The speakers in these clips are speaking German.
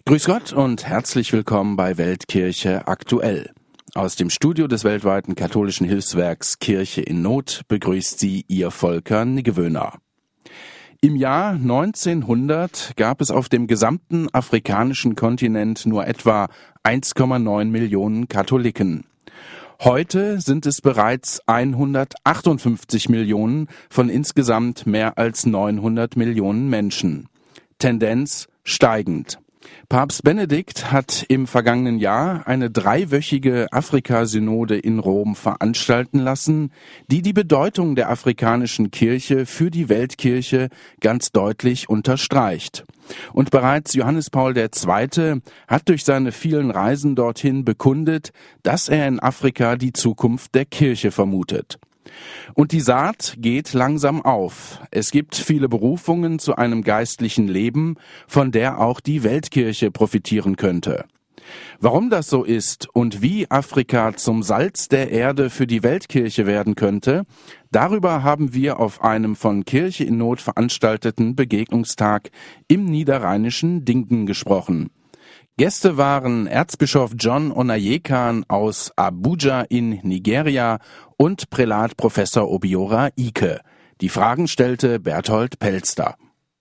Grüß Gott und herzlich willkommen bei Weltkirche aktuell. Aus dem Studio des weltweiten katholischen Hilfswerks Kirche in Not begrüßt Sie Ihr Volker Niggewöhner. Im Jahr 1900 gab es auf dem gesamten afrikanischen Kontinent nur etwa 1,9 Millionen Katholiken. Heute sind es bereits 158 Millionen von insgesamt mehr als 900 Millionen Menschen. Tendenz steigend. Papst Benedikt hat im vergangenen Jahr eine 3-wöchige Afrika-Synode in Rom veranstalten lassen, die die Bedeutung der afrikanischen Kirche für die Weltkirche ganz deutlich unterstreicht. Und bereits Johannes Paul II. Hat durch seine vielen Reisen dorthin bekundet, dass er in Afrika die Zukunft der Kirche vermutet. Und die Saat geht langsam auf. Es gibt viele Berufungen zu einem geistlichen Leben, von der auch die Weltkirche profitieren könnte. Warum das so ist und wie Afrika zum Salz der Erde für die Weltkirche werden könnte, darüber haben wir auf einem von Kirche in Not veranstalteten Begegnungstag im niederrheinischen Dinken gesprochen. Gäste waren Erzbischof John Onyekan aus Abuja in Nigeria und Prälat Professor Obiora Ike. Die Fragen stellte Berthold Pelster.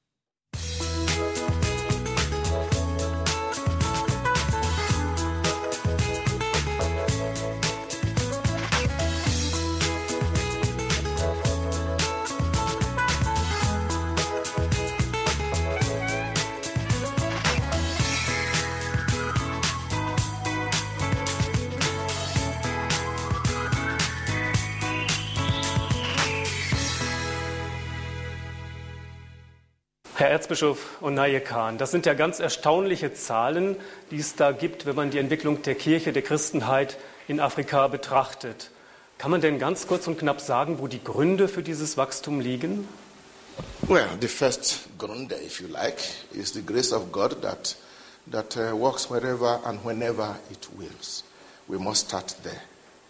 Herr Erzbischof Onyekan, das sind ja ganz erstaunliche Zahlen, die es da gibt, wenn man die Entwicklung der Kirche, der Christenheit in Afrika betrachtet. Kann man denn ganz kurz und knapp sagen, wo die Gründe für dieses Wachstum liegen? Well, the first Gründe, if you like, is the grace of God that works wherever and whenever it wills. We must start there.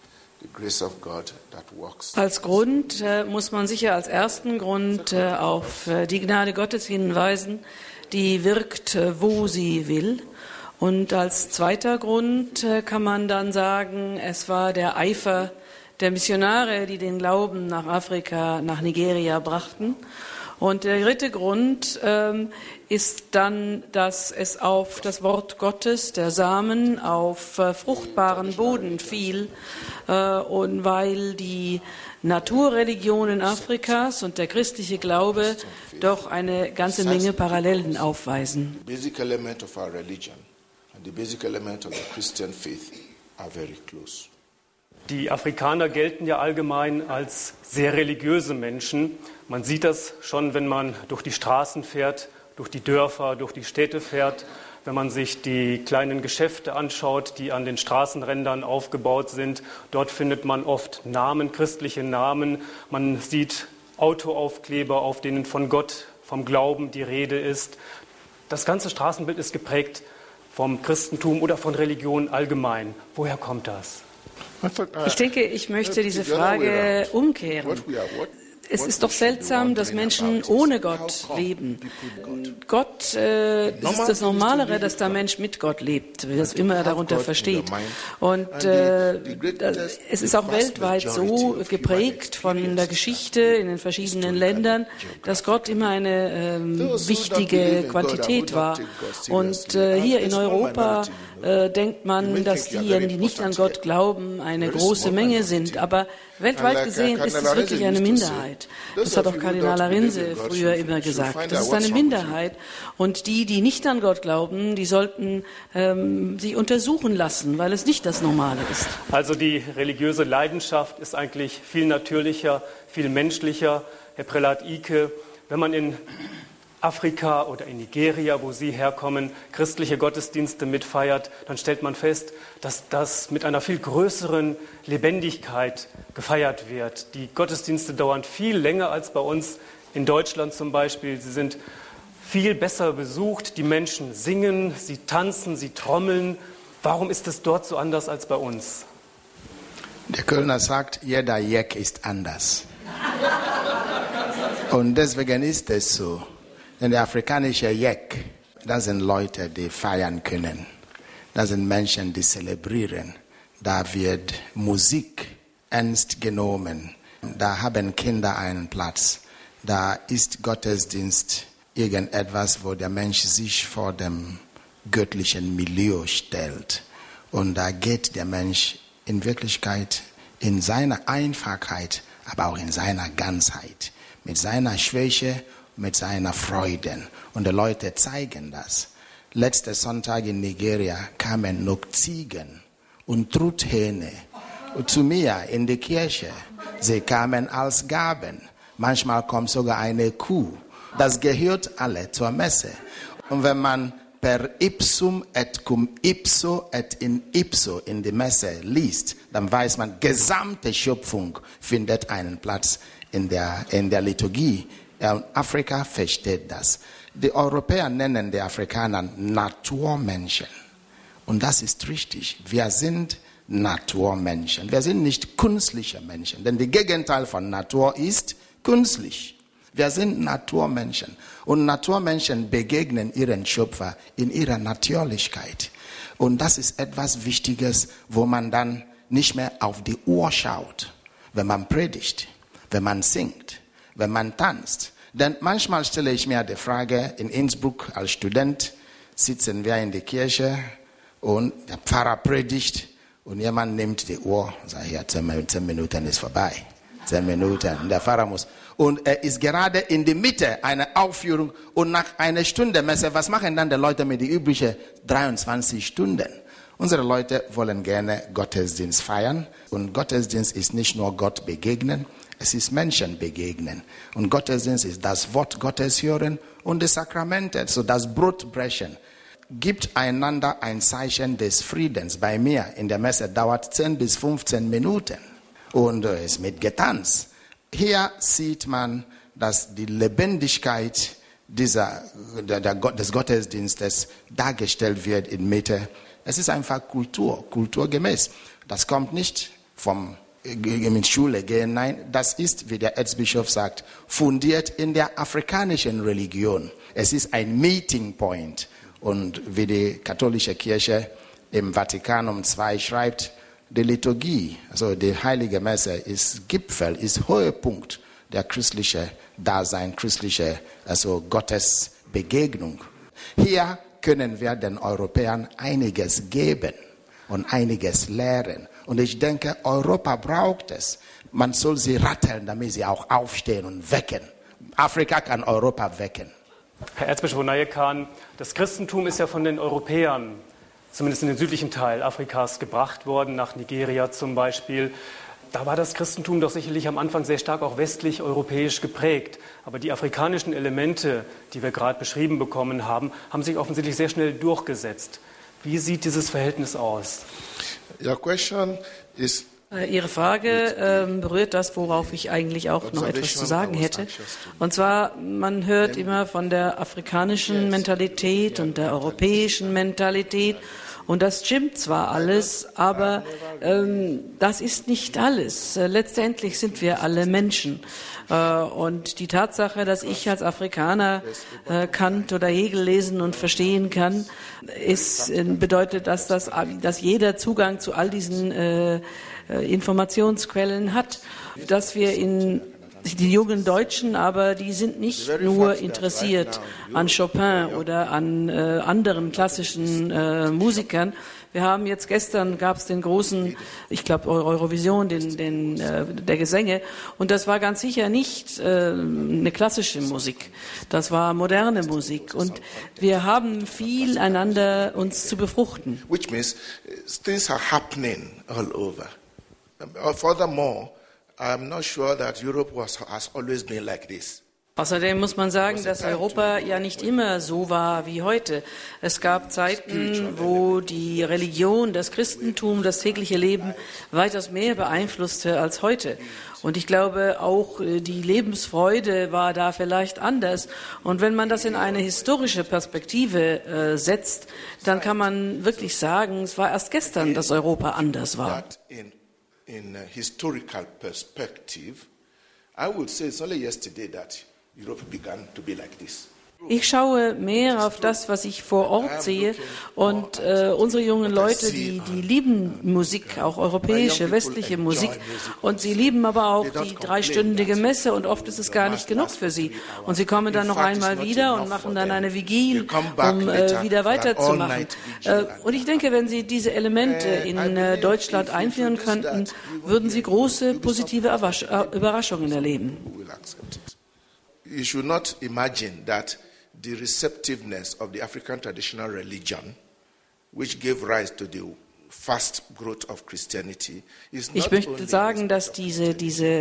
Als Grund muss man sicher als ersten Grund auf die Gnade Gottes hinweisen, die wirkt, wo sie will. Und als zweiter Grund kann man dann sagen, es war der Eifer der Missionare, die den Glauben nach Afrika, nach Nigeria brachten. Und der dritte Grund ist dann, dass es auf das Wort Gottes, der Samen, auf fruchtbaren Boden fiel und weil die Naturreligionen Afrikas und der christliche Glaube doch eine ganze Menge Parallelen aufweisen. The basic element of our religion and the basic element of the Christian faith are very close. Die Afrikaner gelten ja allgemein als sehr religiöse Menschen. Man sieht das schon, wenn man durch die Straßen fährt, durch die Dörfer, durch die Städte fährt, wenn man sich die kleinen Geschäfte anschaut, die an den Straßenrändern aufgebaut sind. Dort findet man oft Namen, christliche Namen. Man sieht Autoaufkleber, auf denen von Gott, vom Glauben die Rede ist. Das ganze Straßenbild ist geprägt vom Christentum oder von Religion allgemein. Woher kommt das? Ich denke, ich möchte diese Frage umkehren. Es ist doch seltsam, dass Menschen ohne Gott leben. Das ist das Normalere, dass der Mensch mit Gott lebt, was immer er darunter versteht. Und es ist auch weltweit so geprägt von der Geschichte in den verschiedenen Ländern, dass Gott immer eine wichtige Quantität war. Und hier in Europa denkt man, dass diejenigen, die nicht an Gott glauben, eine große Menge sind. Aber weltweit gesehen ist es wirklich eine Minderheit. Das hat auch Kardinal Arinze früher immer gesagt. Das ist eine Minderheit. Und die nicht an Gott glauben, die sollten sie untersuchen lassen, weil es nicht das Normale ist. Also die religiöse Leidenschaft ist eigentlich viel natürlicher, viel menschlicher. Herr Prälat Ike, wenn man in Afrika oder in Nigeria, wo Sie herkommen, christliche Gottesdienste mitfeiert, dann stellt man fest, dass das mit einer viel größeren Lebendigkeit gefeiert wird. Die Gottesdienste dauern viel länger als bei uns in Deutschland zum Beispiel. Sie sind viel besser besucht, die Menschen singen, sie tanzen, sie trommeln. Warum ist es dort so anders als bei uns? Der Kölner sagt, jeder Jeck ist anders. Und deswegen ist es so. Denn der afrikanische Jeck Das sind Leute, die feiern können. Das sind Menschen, die zelebrieren. Da wird Musik ernst genommen. Da haben Kinder einen Platz. Da ist Gottesdienst irgendetwas, wo der Mensch sich vor dem göttlichen Milieu stellt. Und da geht der Mensch in Wirklichkeit in seiner Einfachheit, aber auch in seiner Ganzheit, mit seiner Schwäche, mit seiner Freuden. Und die Leute zeigen das. Letzten Sonntag in Nigeria kamen noch Ziegen und Truthähne zu mir in die Kirche. Sie kamen als Gaben. Manchmal kommt sogar eine Kuh. Das gehört alle zur Messe. Und wenn man per ipsum et cum ipso et in ipso in die Messe liest, dann weiß man, gesamte Schöpfung findet einen Platz in der Liturgie. Afrika versteht das. Die Europäer nennen die Afrikaner Naturmenschen. Und das ist richtig. Wir sind Naturmenschen. Wir sind nicht künstliche Menschen. Denn das Gegenteil von Natur ist künstlich. Wir sind Naturmenschen. Und Naturmenschen begegnen ihren Schöpfer in ihrer Natürlichkeit. Und das ist etwas Wichtiges, wo man dann nicht mehr auf die Uhr schaut, wenn man predigt, wenn man singt, wenn man tanzt. Denn manchmal stelle ich mir die Frage, in Innsbruck als Student sitzen wir in der Kirche und der Pfarrer predigt und jemand nimmt die Uhr und sagt, ja, 10 Minuten ist vorbei. 10 Minuten. Und der Pfarrer muss. Und er ist gerade in der Mitte einer Aufführung und nach einer Stunde Messe, was machen dann die Leute mit den üblichen 23 Stunden? Unsere Leute wollen gerne Gottesdienst feiern und Gottesdienst ist nicht nur Gott begegnen, es ist Menschen begegnen. Und Gottesdienst ist das Wort Gottes hören und die Sakramente, so das Brot brechen. Gibt einander ein Zeichen des Friedens. Bei mir in der Messe dauert 10 bis 15 Minuten und es mit Getanz. Hier sieht man, dass die Lebendigkeit des Gottesdienstes dargestellt wird in Mitte. Es ist einfach kulturgemäß. Das kommt nicht vom in Schule gehen. Nein, das ist, wie der Erzbischof sagt, fundiert in der afrikanischen Religion. Es ist ein Meeting Point. Und wie die katholische Kirche im Vatikanum II schreibt, die Liturgie, also die Heilige Messe, ist Gipfel, ist Höhepunkt der christlichen Dasein, also Gottes Begegnung. Hier können wir den Europäern einiges geben und einiges lehren. Und ich denke, Europa braucht es. Man soll sie ratteln, damit sie auch aufstehen und wecken. Afrika kann Europa wecken. Herr Erzbischof Onayekan, das Christentum ist ja von den Europäern, zumindest in den südlichen Teil Afrikas, gebracht worden, nach Nigeria zum Beispiel. Da war das Christentum doch sicherlich am Anfang sehr stark auch westlich-europäisch geprägt. Aber die afrikanischen Elemente, die wir gerade beschrieben bekommen haben, haben sich offensichtlich sehr schnell durchgesetzt. Wie sieht dieses Verhältnis aus? Ihre Frage berührt das, worauf ich eigentlich auch noch etwas zu sagen hätte. Und zwar, man hört immer von der afrikanischen Mentalität und der europäischen Mentalität. Und das stimmt zwar alles, aber das ist nicht alles. Letztendlich sind wir alle Menschen. Und die Tatsache, dass ich als Afrikaner Kant oder Hegel lesen und verstehen kann, bedeutet, dass jeder Zugang zu all diesen Informationsquellen hat, dass wir die jungen Deutschen, aber die sind nicht nur interessiert an Chopin oder an anderen klassischen Musikern. Wir haben gestern gab es den großen, ich glaube Eurovision, der Gesänge, und das war ganz sicher nicht eine klassische Musik. Das war moderne Musik, und wir haben viel einander uns zu befruchten. Which means things are happening all over. Furthermore, I'm not sure that Europe has always been like this. Außerdem muss man sagen, dass Europa ja nicht immer so war wie heute. Es gab Zeiten, wo die Religion, das Christentum, das tägliche Leben weitaus mehr beeinflusste als heute. Und ich glaube, auch die Lebensfreude war da vielleicht anders. Und wenn man das in eine historische Perspektive setzt, dann kann man wirklich sagen, es war erst gestern, dass Europa anders war. In a historical perspective, I would say it's only yesterday that Europe began to be like this. Ich schaue mehr auf das, was ich vor Ort sehe. Und unsere jungen Leute, die lieben Musik, auch europäische, westliche Musik. Und sie lieben aber auch die 3-stündige Messe. Und oft ist es gar nicht genug für sie. Und sie kommen dann noch einmal wieder und machen dann eine Vigil, um wieder weiterzumachen. Und ich denke, wenn Sie diese Elemente in Deutschland einführen könnten, würden Sie große positive Überraschungen erleben. You should not imagine that the receptiveness of the African traditional religion, which gave rise to the fast growth of Christianity, is not. Ich möchte sagen, dass diese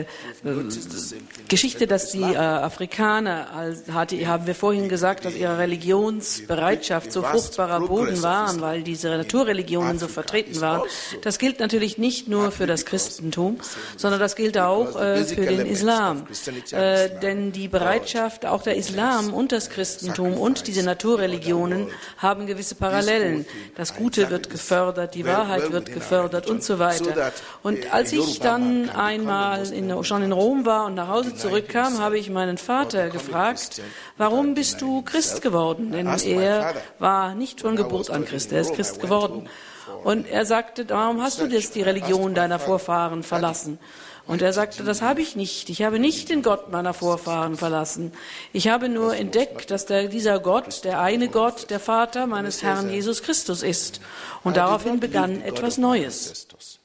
Geschichte, dass die Afrikaner, haben wir vorhin gesagt, dass ihre Religionsbereitschaft so fruchtbarer Boden waren, weil diese Naturreligionen so vertreten waren. Das gilt natürlich nicht nur für das Christentum, sondern das gilt auch für den Islam. Denn die Bereitschaft, auch der Islam und das Christentum und diese Naturreligionen haben gewisse Parallelen. Das Gute wird gefördert, die Wahrheit wird gefördert und so weiter. Und als ich dann einmal schon in Rom war und nach Hause zurückkam, habe ich meinen Vater gefragt, warum bist du Christ geworden? Denn er war nicht von Geburt an Christ, er ist Christ geworden. Und er sagte, warum hast du jetzt die Religion deiner Vorfahren verlassen? Und er sagte, das habe ich nicht. Ich habe nicht den Gott meiner Vorfahren verlassen. Ich habe nur entdeckt, dass dieser Gott, der eine Gott, der Vater meines Herrn Jesus Christus ist. Und daraufhin begann etwas Neues.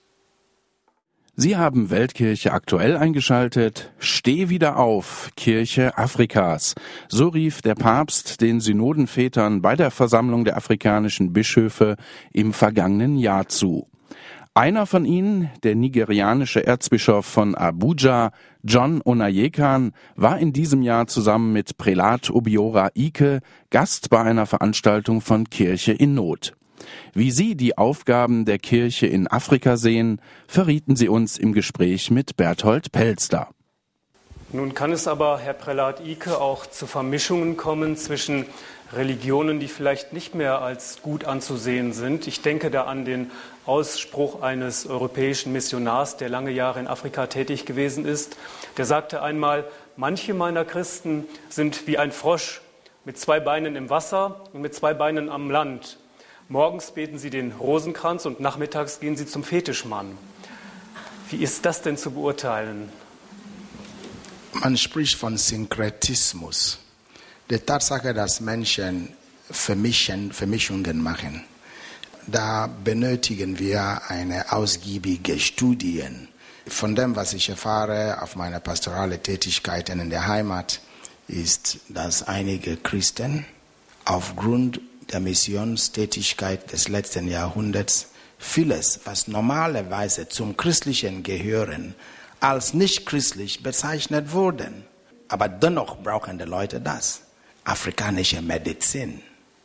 Sie haben Weltkirche aktuell eingeschaltet. Steh wieder auf, Kirche Afrikas. So rief der Papst den Synodenvätern bei der Versammlung der afrikanischen Bischöfe im vergangenen Jahr zu. Einer von ihnen, der nigerianische Erzbischof von Abuja, John Onayekan, war in diesem Jahr zusammen mit Prälat Obiora Ike Gast bei einer Veranstaltung von Kirche in Not. Wie Sie die Aufgaben der Kirche in Afrika sehen, verrieten Sie uns im Gespräch mit Berthold Pelster. Nun kann es aber, Herr Prälat Ike, auch zu Vermischungen kommen zwischen Religionen, die vielleicht nicht mehr als gut anzusehen sind. Ich denke da an den Ausspruch eines europäischen Missionars, der lange Jahre in Afrika tätig gewesen ist. Der sagte einmal, manche meiner Christen sind wie ein Frosch mit 2 Beinen im Wasser und mit 2 Beinen am Land. Morgens beten sie den Rosenkranz und nachmittags gehen sie zum Fetischmann. Wie ist das denn zu beurteilen? Man spricht von Synkretismus. Die Tatsache, dass Menschen Vermischungen machen. Da benötigen wir eine ausgiebige Studie. Von dem, was ich erfahre auf meiner pastoralen Tätigkeiten in der Heimat, ist, dass einige Christen aufgrund der Missionstätigkeit des letzten Jahrhunderts vieles, was normalerweise zum Christlichen gehören, als nicht christlich bezeichnet wurden. Aber dennoch brauchen die Leute das. Afrikanische Medizin,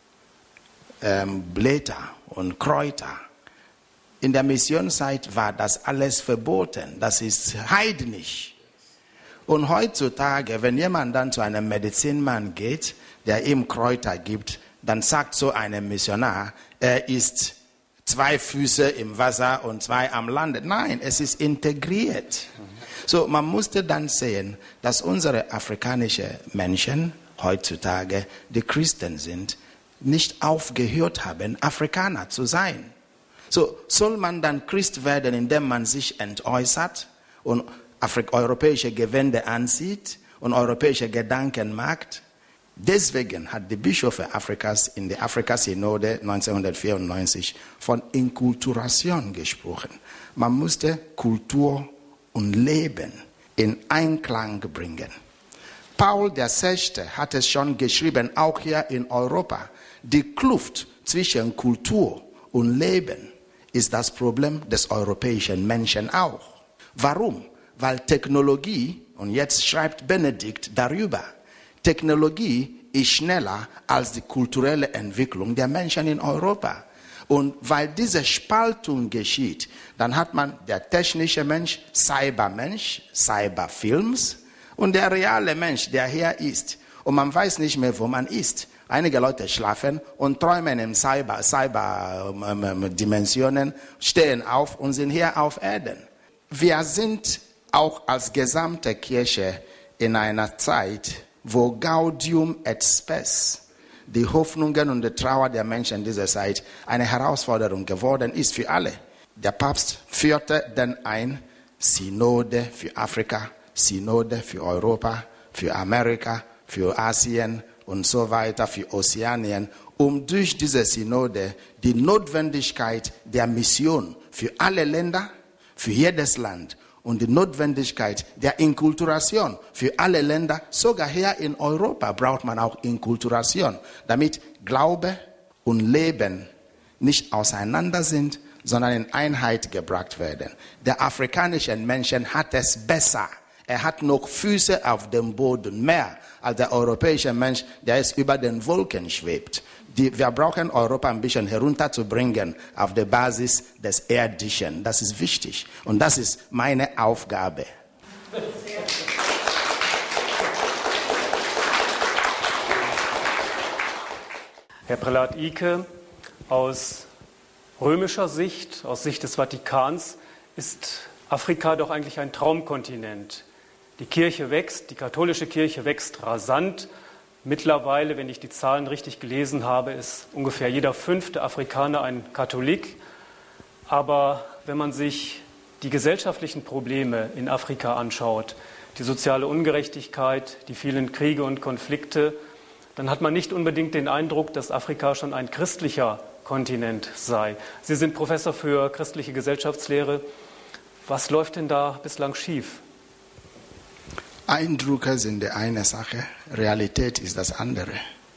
Blätter und Kräuter. In der Missionszeit war das alles verboten. Das ist heidnisch. Und heutzutage, wenn jemand dann zu einem Medizinmann geht, der ihm Kräuter gibt, dann sagt so ein Missionar, er ist 2 Füße im Wasser und 2 am Lande. Nein, es ist integriert. So, man musste dann sehen, dass unsere afrikanischen Menschen heutzutage, die Christen sind, nicht aufgehört haben, Afrikaner zu sein. So, soll man dann Christ werden, indem man sich entäußert und europäische Gewände anzieht und europäische Gedanken mag? Deswegen hat die Bischöfe Afrikas in der Afrika-Synode 1994 von Inkulturation gesprochen. Man musste Kultur und Leben in Einklang bringen. Paul VI. Hat es schon geschrieben, auch hier in Europa. Die Kluft zwischen Kultur und Leben ist das Problem des europäischen Menschen auch. Warum? Weil Technologie, und jetzt schreibt Benedikt darüber, Technologie ist schneller als die kulturelle Entwicklung der Menschen in Europa. Und weil diese Spaltung geschieht, dann hat man der technische Mensch, Cyberfilms, und der reale Mensch, der hier ist. Und man weiß nicht mehr, wo man ist. Einige Leute schlafen und träumen in Cyberdimensionen, stehen auf und sind hier auf Erden. Wir sind auch als gesamte Kirche in einer Zeit, wo Gaudium et Spes, die Hoffnungen und die Trauer der Menschen dieser Zeit, eine Herausforderung geworden ist für alle. Der Papst führte dann ein Synode für Afrika, Synode für Europa, für Amerika, für Asien und so weiter, für Ozeanien, um durch diese Synode die Notwendigkeit der Mission für alle Länder, für jedes Land und die Notwendigkeit der Inkulturation für alle Länder, sogar hier in Europa braucht man auch Inkulturation, damit Glaube und Leben nicht auseinander sind, sondern in Einheit gebracht werden. Der afrikanische Mensch hat es besser. Er hat noch Füße auf dem Boden, mehr als der europäische Mensch, der es über den Wolken schwebt. Wir brauchen Europa ein bisschen herunterzubringen auf der Basis des Erdischen. Das ist wichtig und das ist meine Aufgabe. Herr Prälat Icke, aus römischer Sicht, aus Sicht des Vatikans, ist Afrika doch eigentlich ein Traumkontinent. Die Kirche wächst, die katholische Kirche wächst rasant. Mittlerweile, wenn ich die Zahlen richtig gelesen habe, ist ungefähr jeder 5. Afrikaner ein Katholik. Aber wenn man sich die gesellschaftlichen Probleme in Afrika anschaut, die soziale Ungerechtigkeit, die vielen Kriege und Konflikte, dann hat man nicht unbedingt den Eindruck, dass Afrika schon ein christlicher Kontinent sei. Sie sind Professor für christliche Gesellschaftslehre. Was läuft denn da bislang schief? Eindrücke sind die eine Sache, Realität ist das andere.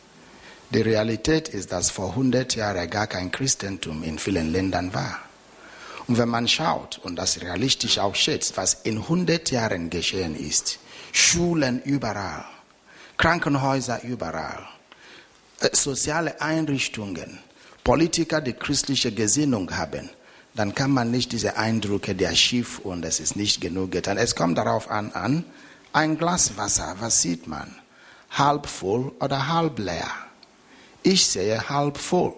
Die Realität ist, dass vor 100 Jahren gar kein Christentum in vielen Ländern war. Und wenn man schaut und das realistisch auch schätzt, was in 100 Jahren geschehen ist, Schulen überall, Krankenhäuser überall, soziale Einrichtungen, Politiker, die christliche Gesinnung haben, dann kann man nicht diese Eindrücke, der schief und es ist nicht genug getan. Es kommt darauf an, ein Glas Wasser, was sieht man? Halb voll oder halb leer? Ich sehe halb voll.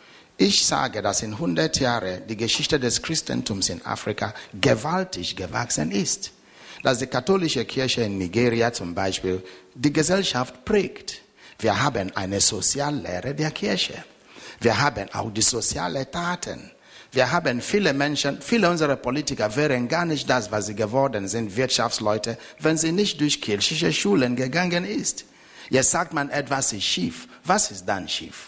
Ich sage, dass in 100 Jahren die Geschichte des Christentums in Afrika gewaltig gewachsen ist. Dass die katholische Kirche in Nigeria zum Beispiel die Gesellschaft prägt. Wir haben eine Soziallehre der Kirche. Wir haben auch die sozialen Taten. Wir haben viele Menschen, viele unserer Politiker wären gar nicht das, was sie geworden sind, Wirtschaftsleute, wenn sie nicht durch kirchliche Schulen gegangen ist. Jetzt sagt man, etwas ist schief. Was ist dann schief?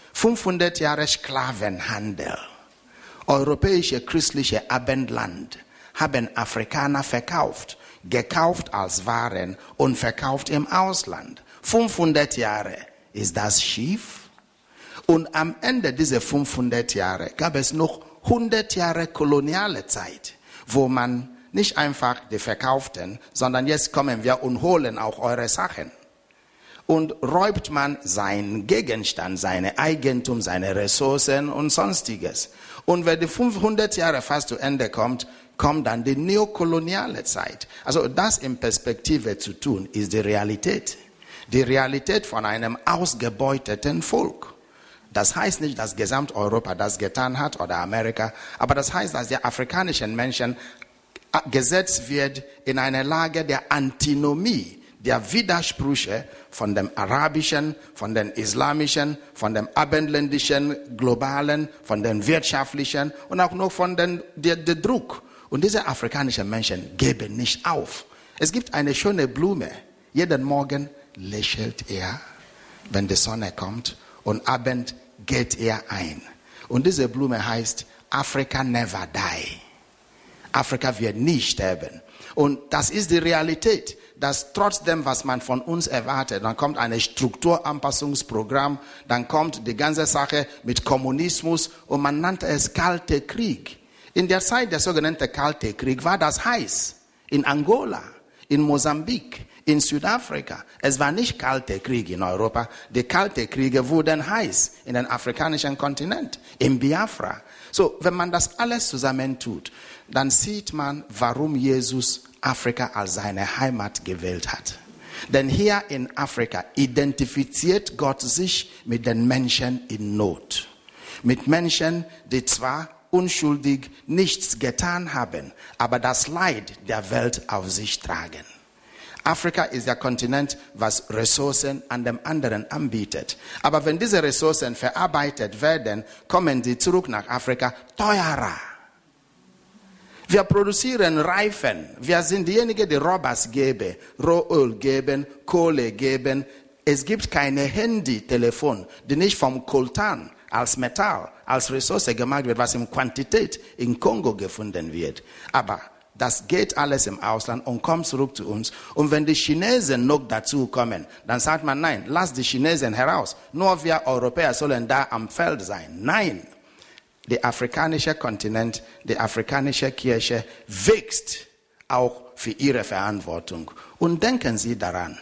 500 Jahre Sklavenhandel. Europäische christliche Abendland haben Afrikaner verkauft, gekauft als Waren und verkauft im Ausland. 500 Jahre. Ist das schief? Und am Ende dieser 500 Jahre gab es noch 100 Jahre koloniale Zeit, wo man nicht einfach die verkauften, sondern jetzt kommen wir und holen auch eure Sachen. Und räubt man seinen Gegenstand, seine Eigentum, seine Ressourcen und Sonstiges. Und wenn die 500 Jahre fast zu Ende kommt dann die neokoloniale Zeit. Also das in Perspektive zu tun, ist die Realität. Die Realität von einem ausgebeuteten Volk. Das heißt nicht, dass Gesamteuropa das getan hat oder Amerika, aber das heißt, dass der afrikanischen Menschen gesetzt wird in eine Lage der Antinomie, der Widersprüche von dem arabischen, von dem islamischen, von dem abendländischen, globalen, von dem wirtschaftlichen und auch noch von dem Druck. Und diese afrikanischen Menschen geben nicht auf. Es gibt eine schöne Blume. Jeden Morgen lächelt er, wenn die Sonne kommt, und abend geht er ein. Und diese Blume heißt Africa never die. Afrika wird nie sterben. Und das ist die Realität, dass trotzdem, was man von uns erwartet, dann kommt ein Strukturanpassungsprogramm, dann kommt die ganze Sache mit Kommunismus und man nannte es Kalte Krieg. In der Zeit der sogenannten Kalte Krieg war das heiß. In Angola, in Mosambik, in Südafrika. Es war nicht Kalte Krieg in Europa. Die Kalte Kriege wurden heiß in den afrikanischen Kontinent, in Biafra. So, wenn man das alles zusammentut, dann sieht man, warum Jesus Afrika als seine Heimat gewählt hat. Denn hier in Afrika identifiziert Gott sich mit den Menschen in Not. Mit Menschen, die zwar unschuldig nichts getan haben, aber das Leid der Welt auf sich tragen. Afrika ist der Kontinent, was Ressourcen an dem anderen anbietet. Aber wenn diese Ressourcen verarbeitet werden, kommen sie zurück nach Afrika teurer. Wir produzieren Reifen. Wir sind diejenigen, die Rohrbas geben, Rohöl geben, Kohle geben. Es gibt keine Handy-Telefon, die nicht vom Coltan als Metall, als Ressource gemacht wird, was in Quantität in Kongo gefunden wird. Aber das geht alles im Ausland und kommt zurück zu uns. Und wenn die Chinesen noch dazu kommen, dann sagt man, nein, lass die Chinesen heraus. Nur wir Europäer sollen da am Feld sein. Nein, der afrikanische Kontinent, die afrikanische Kirche wächst auch für ihre Verantwortung. Und denken Sie daran,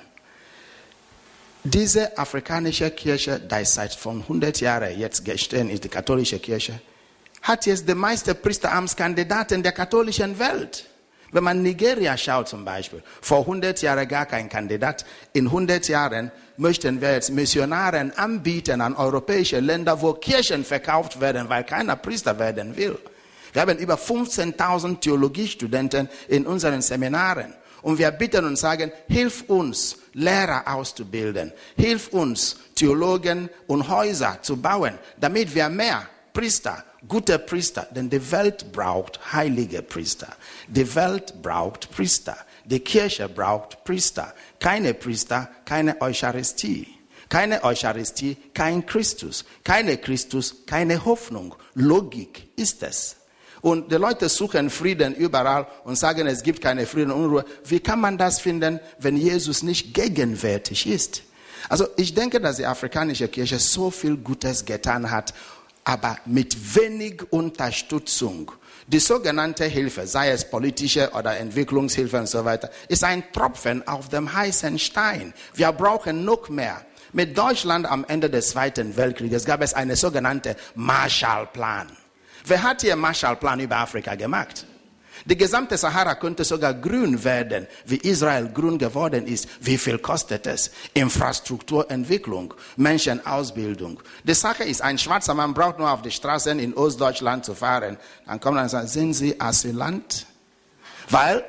diese afrikanische Kirche, die seit von 100 Jahren jetzt gestehen ist, die katholische Kirche, hat jetzt die meisten Priesteramtskandidaten der katholischen Welt. Wenn man Nigeria schaut zum Beispiel, vor 100 Jahren gar kein Kandidat. In 100 Jahren möchten wir jetzt Missionaren anbieten an europäische Länder, wo Kirchen verkauft werden, weil keiner Priester werden will. Wir haben über 15.000 Theologiestudenten in unseren Seminaren. Und wir bitten und sagen, hilf uns, Lehrer auszubilden. Hilf uns, Theologen und Häuser zu bauen, damit wir mehr Priester, gute Priester, denn die Welt braucht heilige Priester. Die Welt braucht Priester. Die Kirche braucht Priester. Keine Priester, keine Eucharistie. Keine Eucharistie, kein Christus. Keine Christus, keine Hoffnung. Logik ist es. Und die Leute suchen Frieden überall und sagen, es gibt keine Frieden und Unruhe. Wie kann man das finden, wenn Jesus nicht gegenwärtig ist? Also ich denke, dass die afrikanische Kirche so viel Gutes getan hat, aber mit wenig Unterstützung. Die sogenannte Hilfe, sei es politische oder Entwicklungshilfe und so weiter, ist ein Tropfen auf dem heißen Stein. Wir brauchen noch mehr. Mit Deutschland am Ende des Zweiten Weltkrieges gab es einen sogenannten Marshallplan. Wer hat hier einen Marshallplan über Afrika gemacht? Die gesamte Sahara könnte sogar grün werden, wie Israel grün geworden ist. Wie viel kostet es? Infrastrukturentwicklung, Menschenausbildung. Die Sache ist, ein schwarzer Mann braucht nur auf die Straßen in Ostdeutschland zu fahren. Dann kommt er und sagt, sind Sie Asylant? Weil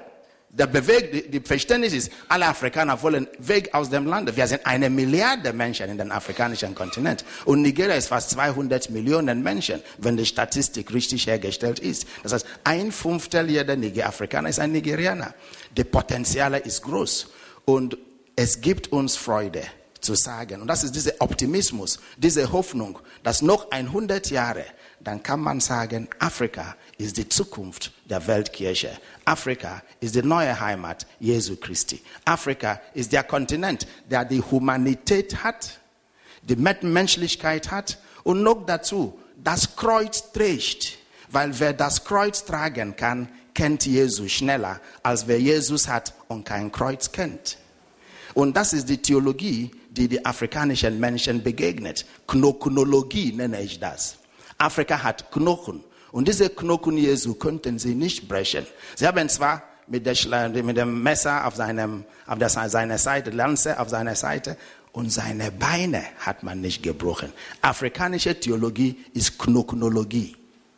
die Verständnis ist, alle Afrikaner wollen weg aus dem Land. Wir sind 1 Milliarde Menschen in den afrikanischen Kontinent. Und Nigeria ist fast 200 Millionen Menschen, wenn die Statistik richtig hergestellt ist. Das heißt, 1/5 jeder Afrikaner ist ein Nigerianer. Die Potenziale ist groß. Und es gibt uns Freude zu sagen. Und das ist dieser Optimismus, diese Hoffnung, dass noch 100 Jahre, dann kann man sagen, Afrika ist die Zukunft der Weltkirche. Afrika ist die neue Heimat Jesu Christi. Afrika ist der Kontinent, der die Humanität hat, die Menschlichkeit hat und noch dazu das Kreuz trägt. Weil wer das Kreuz tragen kann, kennt Jesus schneller, als wer Jesus hat und kein Kreuz kennt. Und das ist die Theologie, die die afrikanischen Menschen begegnet. Knochenologie nenne ich das. Afrika hat Knochen. Und diese Knochen Jesu könnten sie nicht brechen. Sie haben zwar mit dem Messer auf seiner Seite, Lanze auf seiner Seite, und seine Beine hat man nicht gebrochen. Afrikanische Theologie ist Knochenologie.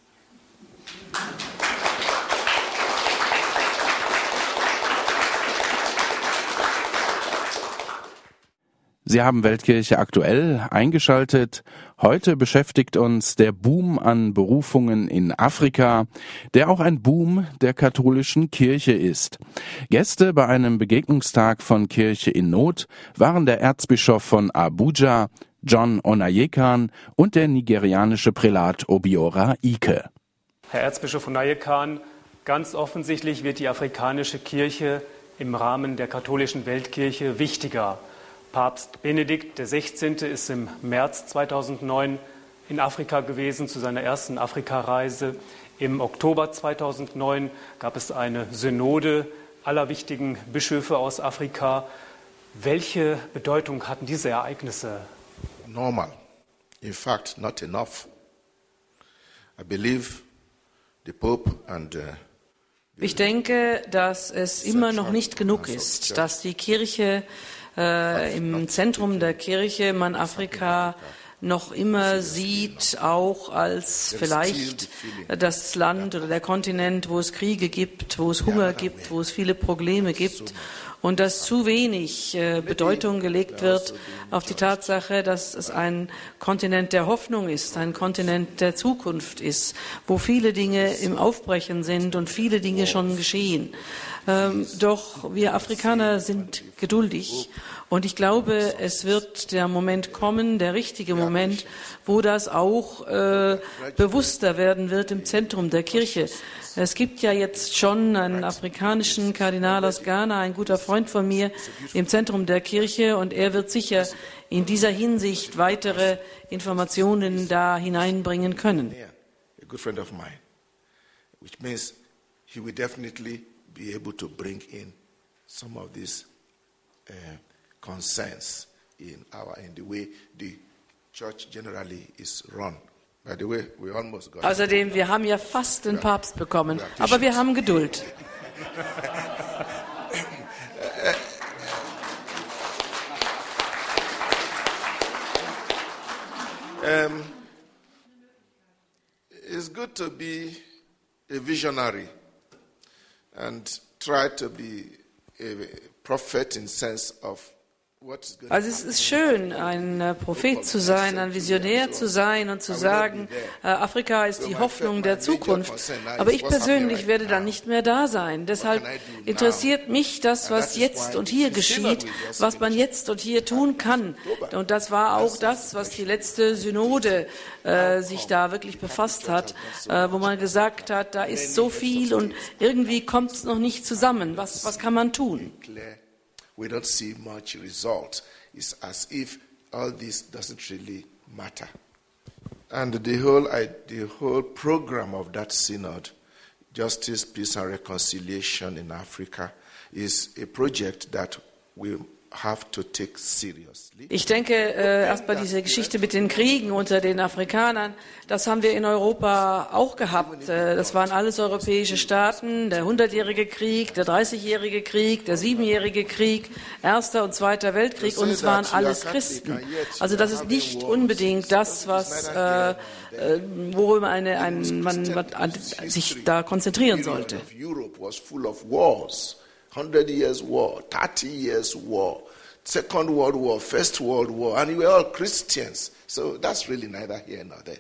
Sie haben Weltkirche aktuell eingeschaltet. Heute beschäftigt uns der Boom an Berufungen in Afrika, der auch ein Boom der katholischen Kirche ist. Gäste bei einem Begegnungstag von Kirche in Not waren der Erzbischof von Abuja, John Onyekan, und der nigerianische Prälat Obiora Ike. Herr Erzbischof Onyekan, ganz offensichtlich wird die afrikanische Kirche im Rahmen der katholischen Weltkirche wichtiger. Papst Benedikt XVI. Ist im März 2009 in Afrika gewesen zu seiner ersten Afrikareise. Im Oktober 2009 gab es eine Synode aller wichtigen Bischöfe aus Afrika. Welche Bedeutung hatten diese Ereignisse? Normal. In fact, not enough. I believe the Pope and ich denke, dass es immer noch nicht genug ist, dass die Kirche im Zentrum der Kirche man Afrika noch immer sieht, auch als vielleicht das Land oder der Kontinent, wo es Kriege gibt, wo es Hunger gibt, wo es viele Probleme gibt. und dass zu wenig Bedeutung gelegt wird auf die Tatsache, dass es ein Kontinent der Hoffnung ist, ein Kontinent der Zukunft ist, wo viele Dinge im Aufbrechen sind und viele Dinge schon geschehen. Doch wir Afrikaner sind geduldig und ich glaube, es wird der Moment kommen, der richtige Moment, wo das auch bewusster werden wird im Zentrum der Kirche. Es gibt ja jetzt schon einen afrikanischen Kardinal aus Ghana, ein guter Freund von mir, im Zentrum der Kirche, und er wird sicher in dieser Hinsicht weitere Informationen da hineinbringen können. A good friend of mine, which means he will definitely be able to bring in some of these concerns in the way the church generally is run. By the way, we almost got Außerdem, wir haben ja fast den Papst bekommen, aber wir haben Geduld. It's good to be a visionary and try to be a prophet in sense of what is going to happen. Also es ist schön, ein Prophet zu sein, ein Visionär zu sein und zu sagen, Afrika ist die Hoffnung der Zukunft. Aber ich persönlich werde dann nicht mehr da sein. Deshalb interessiert mich das, was jetzt und hier geschieht, was man jetzt und hier tun kann. Und das war auch das, was die letzte Synode sich da wirklich befasst hat, wo man gesagt hat, da ist so viel und irgendwie kommt es noch nicht zusammen. Was kann man tun? We don't see much result. It's as if all this doesn't really matter. And the whole program of that synod, Justice, Peace and Reconciliation in Africa, is a project that we have to take seriously. Ich denke, erstmal diese Geschichte mit den Kriegen unter den Afrikanern, das haben wir in Europa auch gehabt. Das waren alles europäische Staaten, der 100-jährige Krieg, der 30-jährige Krieg, der 7-jährige Krieg, Erster und Zweiter Weltkrieg, und es waren alles Christen. Also das ist nicht unbedingt das, worüber man sich da konzentrieren sollte. 100 years war, 30 years war, Second World War, First World War, and we were all Christians. So that's really neither here nor there.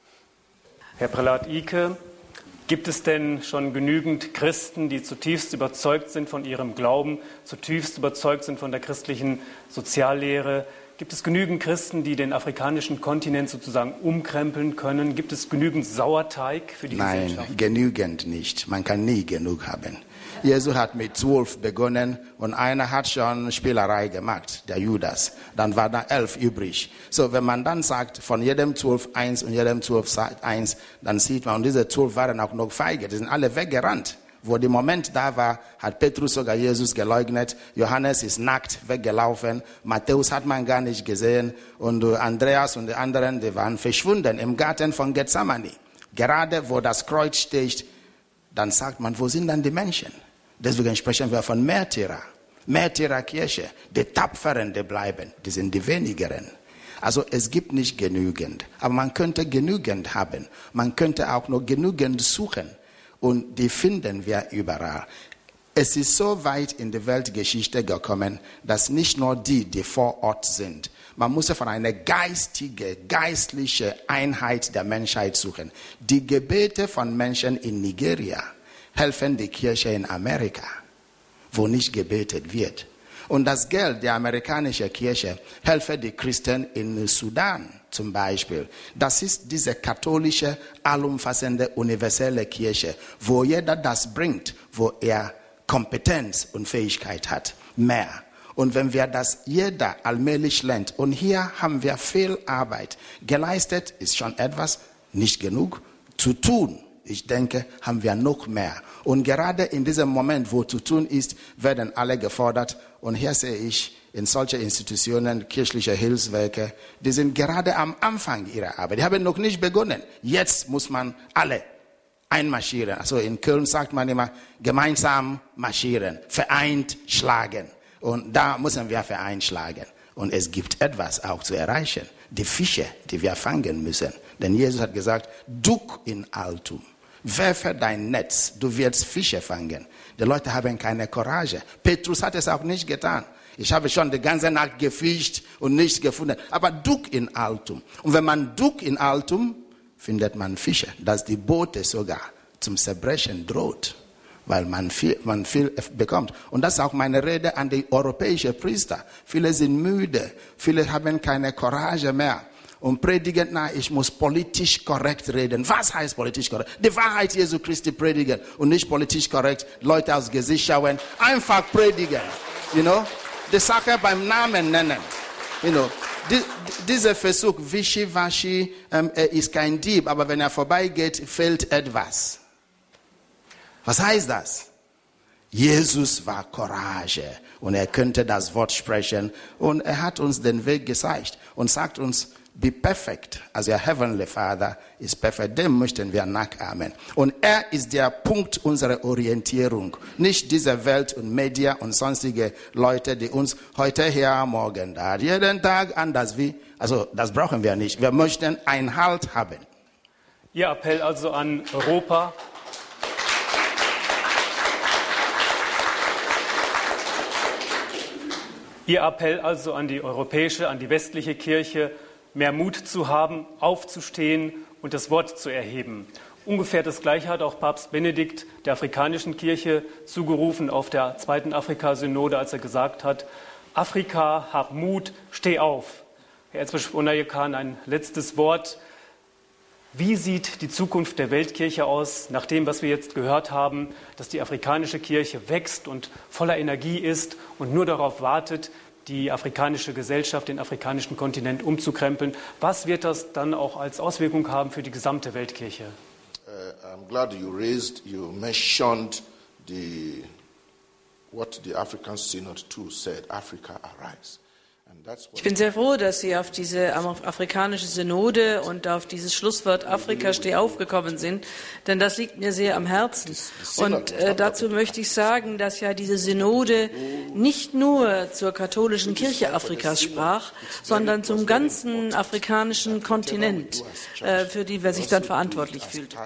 Herr Prälat Icke, gibt es denn schon genügend Christen, die zutiefst überzeugt sind von ihrem Glauben, zutiefst überzeugt sind von der christlichen Soziallehre? Gibt es genügend Christen, die den afrikanischen Kontinent sozusagen umkrempeln können? Gibt es genügend Sauerteig für die Gesellschaft? Nein, genügend nicht. Man kann nie genug haben. Jesus hat mit 12 begonnen und einer hat schon Spielerei gemacht, der Judas. Dann war da 11 übrig. So, wenn man dann sagt, von jedem 12 1 und jedem 12 1, dann sieht man, und diese 12 waren auch noch feige, die sind alle weggerannt. Wo der Moment da war, hat Petrus sogar Jesus geleugnet, Johannes ist nackt weggelaufen, Matthäus hat man gar nicht gesehen und Andreas und die anderen, die waren verschwunden im Garten von Gethsemane. Gerade wo das Kreuz steht, dann sagt man, wo sind dann die Menschen? Deswegen sprechen wir von Märtyrer, Märtyrerkirche. Die Tapferen, die bleiben, die sind die wenigeren. Also es gibt nicht genügend, aber man könnte genügend haben. Man könnte auch noch genügend suchen und die finden wir überall. Es ist so weit in die Weltgeschichte gekommen, dass nicht nur die vor Ort sind. Man muss von einer geistliche Einheit der Menschheit suchen. Die Gebete von Menschen in Nigeria helfen die Kirche in Amerika, wo nicht gebetet wird. Und das Geld der amerikanischen Kirche helfe die Christen in Sudan zum Beispiel. Das ist diese katholische, allumfassende, universelle Kirche, wo jeder das bringt, wo er Kompetenz und Fähigkeit hat. Mehr. Und wenn wir das jeder allmählich lernt, und hier haben wir viel Arbeit geleistet, ist schon etwas, nicht genug zu tun. Ich denke, haben wir noch mehr. Und gerade in diesem Moment, wo zu tun ist, werden alle gefordert. Und hier sehe ich in solchen Institutionen, kirchliche Hilfswerke, die sind gerade am Anfang ihrer Arbeit. Die haben noch nicht begonnen. Jetzt muss man alle einmarschieren. Also in Köln sagt man immer, gemeinsam marschieren, vereint schlagen. Und da müssen wir vereint schlagen. Und es gibt etwas auch zu erreichen. Die Fische, die wir fangen müssen. Denn Jesus hat gesagt, duck in Altum. werfe dein Netz, du wirst Fische fangen. Die Leute haben keine Courage. Petrus hat es auch nicht getan. Ich habe schon die ganze Nacht gefischt und nichts gefunden. Aber duck in Altum. Und wenn man duckt in Altum, findet man Fische, dass die Boote sogar zum Zerbrechen droht, weil man viel bekommt. Und das ist auch meine Rede an die europäischen Priester. Viele sind müde, viele haben keine Courage mehr und predigen, na, ich muss politisch korrekt reden. Was heißt politisch korrekt? Die Wahrheit Jesu Christi predigen und nicht politisch korrekt Leute aus Gesicht schauen. Einfach predigen, die Sache beim Namen nennen, Dieser Versuch, Wischiwaschi, ist kein Dieb, aber wenn er vorbeigeht, fehlt etwas. Was heißt das? Jesus war Courage und er könnte das Wort sprechen und er hat uns den Weg gezeigt und sagt uns, be perfect, as your heavenly Father is perfect. Dem möchten wir nachahmen. Und er ist der Punkt unserer Orientierung. Nicht diese Welt und Media und sonstige Leute, die uns heute hier, morgen da, jeden Tag anders wie. Also das brauchen wir nicht. Wir möchten einen Halt haben. Ihr Appell also an Europa. Ihr Appell also an die europäische, an die westliche Kirche, mehr Mut zu haben, aufzustehen und das Wort zu erheben. Ungefähr das Gleiche hat auch Papst Benedikt der afrikanischen Kirche zugerufen auf der 2. Afrika-Synode, als er gesagt hat, Afrika, hab Mut, steh auf. Herr Erzbischof Onayekan, ein letztes Wort. Wie sieht die Zukunft der Weltkirche aus, nach dem, was wir jetzt gehört haben, dass die afrikanische Kirche wächst und voller Energie ist und nur darauf wartet, die afrikanische Gesellschaft, den afrikanischen Kontinent umzukrempeln? Was wird das dann auch als Auswirkung haben für die gesamte Weltkirche? I'm glad you mentioned what the African Synod too said, Africa arise. Ich bin sehr froh, dass Sie auf diese afrikanische Synode und auf dieses Schlusswort Afrika steh auf gekommen sind, denn das liegt mir sehr am Herzen. Und dazu möchte ich sagen, dass ja diese Synode nicht nur zur katholischen Kirche Afrikas sprach, sondern zum ganzen afrikanischen Kontinent, für die wer sich dann verantwortlich fühlt.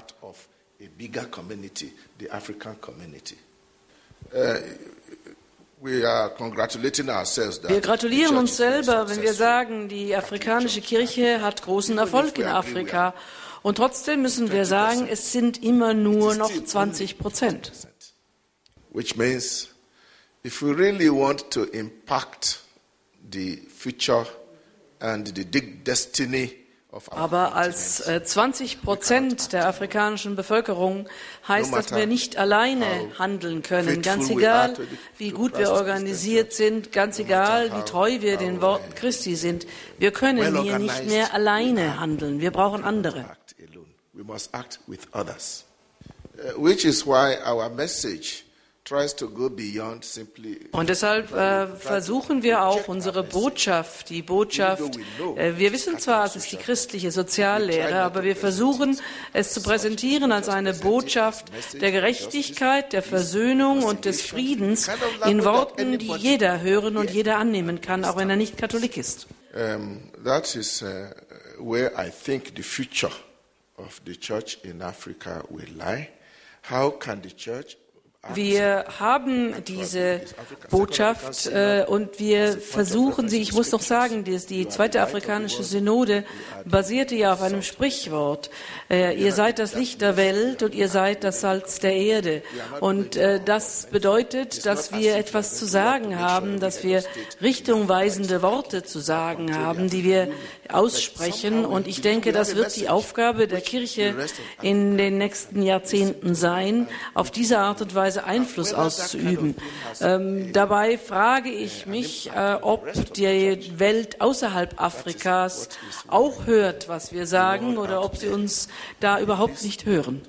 Wir gratulieren uns selber, wenn wir sagen, die afrikanische Kirche hat großen Erfolg in Afrika. Und trotzdem müssen wir sagen, es sind immer nur noch 20%. Which means, if we really want to impact the future and the destiny. Aber als 20% der afrikanischen Bevölkerung heißt, dass wir nicht alleine handeln können. Ganz egal, wie gut wir organisiert sind, ganz egal, wie treu wir den Worten Christi sind. Wir können hier nicht mehr alleine handeln. Wir brauchen andere. We must act with others. Which is why our message tries to go beyond simply. Und deshalb versuchen wir auch unsere Botschaft, wir wissen zwar, es ist die christliche Soziallehre, aber wir versuchen es zu präsentieren als eine Botschaft der Gerechtigkeit, der Versöhnung und des Friedens in Worten, die jeder hören und jeder annehmen kann, auch wenn er nicht Katholik ist. That is where I think the future of the church in Africa will lie. How can the church Wir haben diese Botschaft und wir versuchen sie, ich muss noch sagen, die 2. Afrikanische Synode basierte ja auf einem Sprichwort. Ihr seid das Licht der Welt und ihr seid das Salz der Erde. Und das bedeutet, dass wir etwas zu sagen haben, dass wir richtungweisende Worte zu sagen haben, die wir aussprechen. Und ich denke, das wird die Aufgabe der Kirche in den nächsten Jahrzehnten sein, auf diese Art und Weise Einfluss auszuüben. Dabei frage ich mich, ob die Welt außerhalb Afrikas auch hört, was wir sagen, oder ob sie uns da überhaupt nicht hören.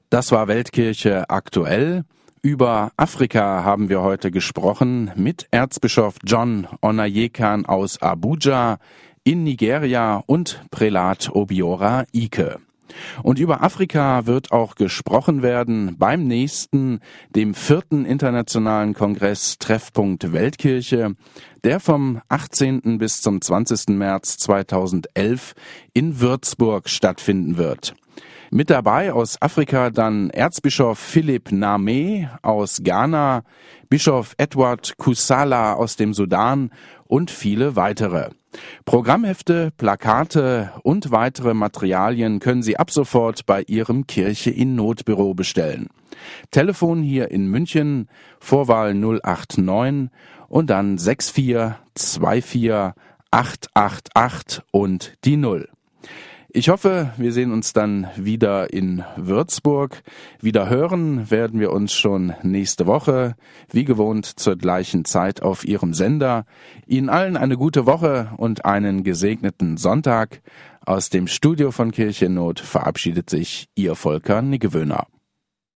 Das war Weltkirche aktuell. Über Afrika haben wir heute gesprochen mit Erzbischof John Onayekan aus Abuja in Nigeria und Prälat Obiora Ike. Und über Afrika wird auch gesprochen werden beim nächsten, dem 4. Internationalen Kongress Treffpunkt Weltkirche, der vom 18. bis zum 20. März 2011 in Würzburg stattfinden wird. Mit dabei aus Afrika dann Erzbischof Philipp Name aus Ghana, Bischof Edward Kusala aus dem Sudan und viele weitere. Programmhefte, Plakate und weitere Materialien können Sie ab sofort bei Ihrem Kirche in Not Büro bestellen. Telefon hier in München, Vorwahl 089 und dann 6424 888 und die 0. Ich hoffe, wir sehen uns dann wieder in Würzburg. Wieder hören werden wir uns schon nächste Woche, wie gewohnt zur gleichen Zeit auf Ihrem Sender. Ihnen allen eine gute Woche und einen gesegneten Sonntag. Aus dem Studio von Kirche in Not verabschiedet sich Ihr Volker Niggewöhner.